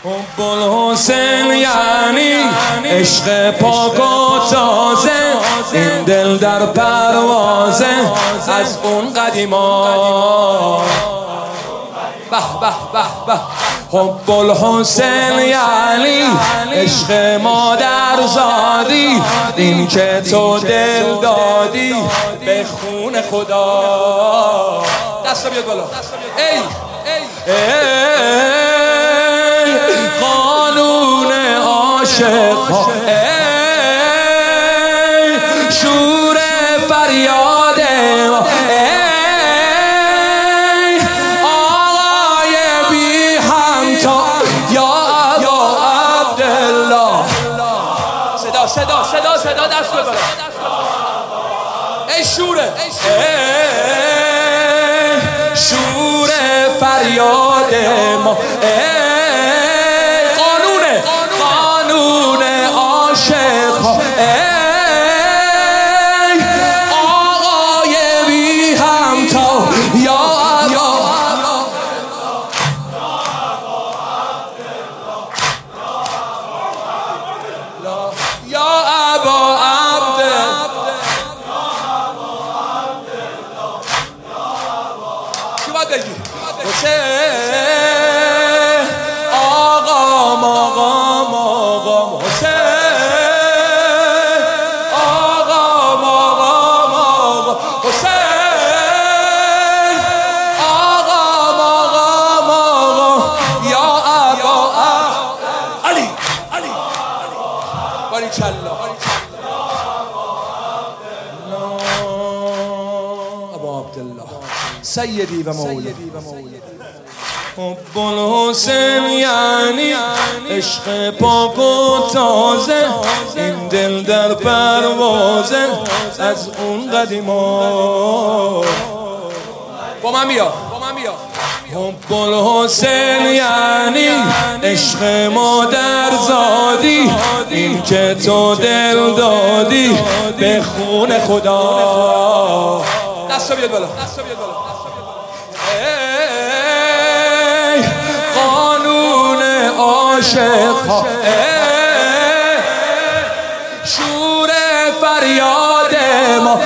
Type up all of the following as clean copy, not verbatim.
حب الحسین یعنی عشق پاک و تازه، این دل در پروازه از اون قدیما. به به به به. حب الحسین یعنی عشق مادر زادی، این که تو دل دادی به خون خدا. دستا بیاد بالا. ای قانون عاشق ها، ای شور فریاد ما، ای آقای بی همتا یا ابا عبدالله. صدا صدا صدا صدا دست ببر. ای شوره، ای شور فریاد ما، قانون عاشق ها، ای آقای بی همتا یا ابا یا ابا عبدالله. چی باید بگی؟ حسین آقا مقام آقا حسین آقا مقام آقا حسین آقا مقام آقا یا ابا علی علی باریکالله ابا عبدالله سیدی و مولا. حب الحسین یعنی عشق پاک و تازه، این دل در پروازه از اون قدیما. با من بیا. حب الحسین یعنی عشق مادر زادی، این که تو دل دادی به خون خدا. دستا بیاد بالا. قانون عاشق ها، شور فریاد ما،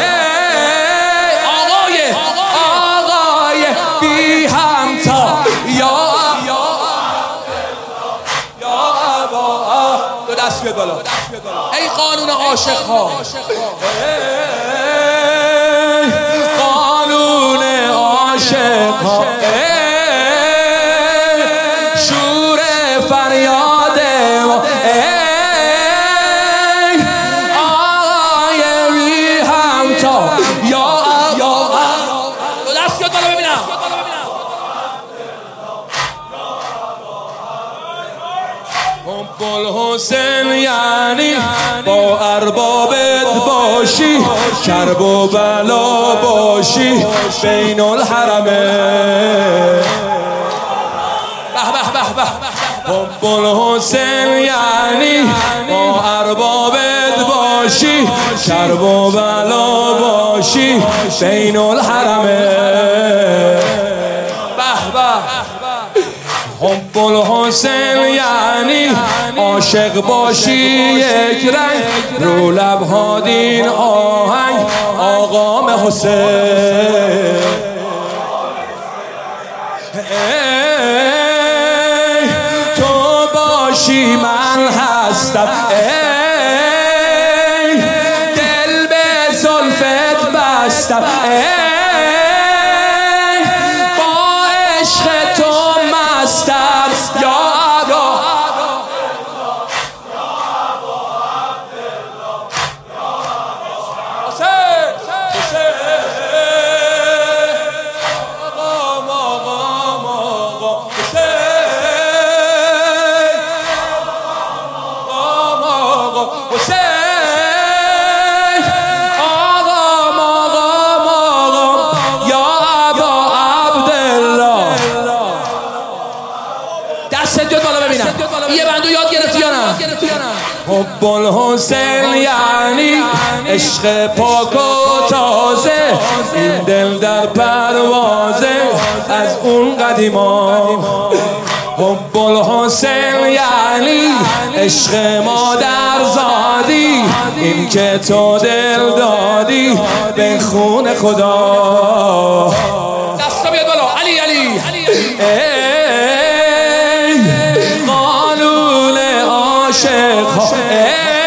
آقای بی همتا یا ابا. دو دست بیاد بالا. ای قانون عاشق ها، قانون عاشق ها، شور فریاد ما، ای آقای بی همتا یا ابا. دست بیاد بالا ببینم. حب الحسین یعنی با اربابت باشی، کرب و بلا باشی بین الحرمین. حب الحسین یعنی با اربابت باشی، کرب و بلا باشی بین الحرمین. حب الحسین یعنی عاشق باشی یک رنگ، رو لبها دین آهنگ آقام حسین. ای تو باشی من هستم، ای دل به زلفت بستم، ای با عشق تو مستم یا ابا. یه بندو یاد گرفتی یا نه؟ حب الحسین یعنی عشق پاک و تازه، این دل در پروازه از اون قدیما. حب الحسین یعنی عشق مادر زادی، این که تو دل دادی به خون خدا. دستا بیاد بالا. علی علی ای قانون عاشق ها،